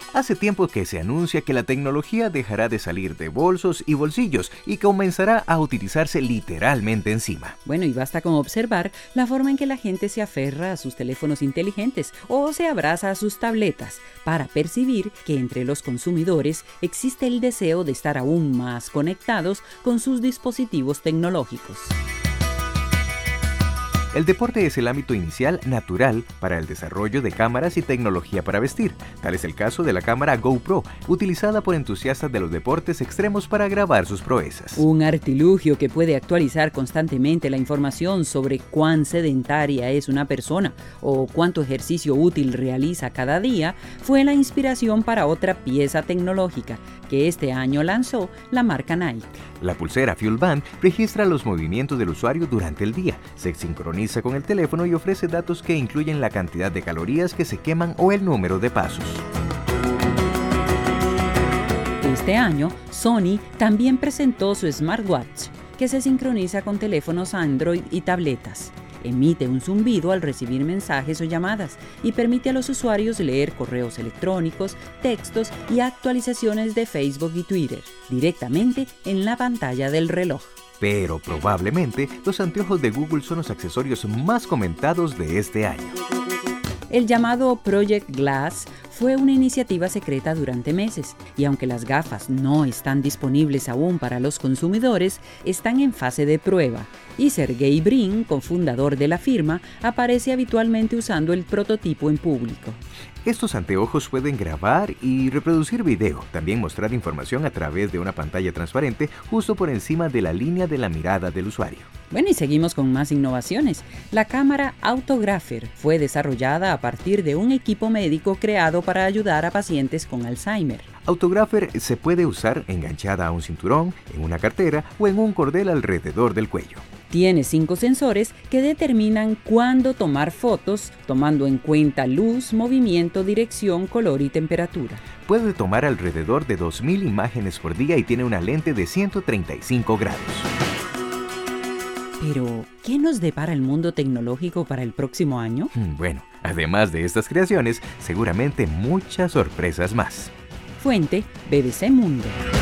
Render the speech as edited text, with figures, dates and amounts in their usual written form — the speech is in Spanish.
Hace tiempo que se anuncia que la tecnología dejará de salir de bolsos y bolsillos y comenzará a utilizarse literalmente encima. Bueno, y basta con observar la forma en que la gente se aferra a sus teléfonos inteligentes o se abraza a sus tabletas para percibir que entre los consumidores existe el deseo de estar aún más conectados con sus dispositivos tecnológicos. El deporte es el ámbito inicial natural para el desarrollo de cámaras y tecnología para vestir. Tal es el caso de la cámara GoPro, utilizada por entusiastas de los deportes extremos para grabar sus proezas. Un artilugio que puede actualizar constantemente la información sobre cuán sedentaria es una persona o cuánto ejercicio útil realiza cada día fue la inspiración para otra pieza tecnológica que este año lanzó la marca Nike. La pulsera Fuel Band registra los movimientos del usuario durante el día, se sincroniza con el teléfono y ofrece datos que incluyen la cantidad de calorías que se queman o el número de pasos. Este año, Sony también presentó su smartwatch, que se sincroniza con teléfonos Android y tabletas. Emite un zumbido al recibir mensajes o llamadas y permite a los usuarios leer correos electrónicos, textos y actualizaciones de Facebook y Twitter directamente en la pantalla del reloj. Pero probablemente los anteojos de Google son los accesorios más comentados de este año. El llamado Project Glass fue una iniciativa secreta durante meses y aunque las gafas no están disponibles aún para los consumidores, están en fase de prueba y Sergey Brin, cofundador de la firma, aparece habitualmente usando el prototipo en público. Estos anteojos pueden grabar y reproducir video, también mostrar información a través de una pantalla transparente justo por encima de la línea de la mirada del usuario. Bueno, y seguimos con más innovaciones. La cámara Autographer fue desarrollada a partir de un equipo médico creado para ayudar a pacientes con Alzheimer. Autographer se puede usar enganchada a un cinturón, en una cartera o en un cordel alrededor del cuello. Tiene 5 sensores que determinan cuándo tomar fotos, tomando en cuenta luz, movimiento, dirección, color y temperatura. Puede tomar alrededor de 2.000 imágenes por día y tiene una lente de 135 grados. Pero, ¿qué nos depara el mundo tecnológico para el próximo año? Bueno, además de estas creaciones, seguramente muchas sorpresas más. Fuente: BBC Mundo.